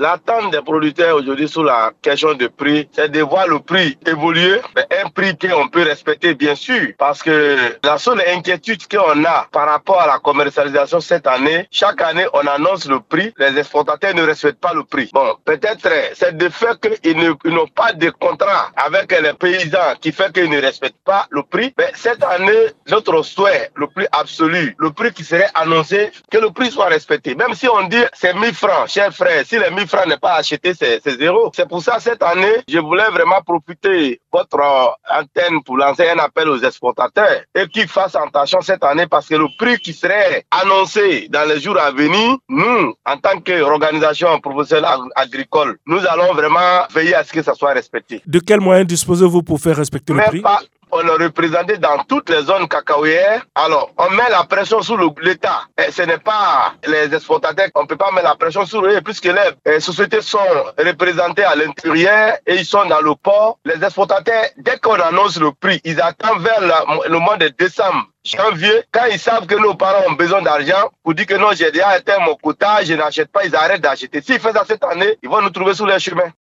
L'attente des producteurs aujourd'hui sur la question de prix, c'est de voir le prix évoluer, mais un prix qu'on peut respecter bien sûr, parce que la seule inquiétude qu'on a par rapport à la commercialisation cette année, chaque année on annonce le prix, les exportateurs ne respectent pas le prix. Bon, peut-être c'est de fait qu'ils n'ont pas de contrat avec les paysans qui fait qu'ils ne respectent pas le prix, mais cette année, notre souhait, le prix absolu, le prix qui serait annoncé, que le prix soit respecté. Même si on dit c'est 1000 francs, chers frères, si les 1000 francs n'est pas acheté, c'est zéro. C'est pour ça, cette année, je voulais vraiment profiter de votre antenne pour lancer un appel aux exportateurs et qu'ils fassent attention cette année parce que le prix qui serait annoncé dans les jours à venir, nous, en tant qu'organisation professionnelle agricole, nous allons vraiment veiller à ce que ça soit respecté. De quels moyens disposez-vous pour faire respecter le prix? On est représenté dans toutes les zones cacaoyères. Alors, on met la pression sur l'État. Ce n'est pas les exportateurs, on ne peut pas mettre la pression sur eux, puisque les sociétés sont représentées à l'intérieur et ils sont dans le port. Les exportateurs, dès qu'on annonce le prix, ils attendent vers le mois de décembre, janvier, quand ils savent que nos parents ont besoin d'argent, pour dire que non, j'ai déjà atteint mon quota, je n'achète pas, ils arrêtent d'acheter. S'ils font ça cette année, ils vont nous trouver sur les chemins.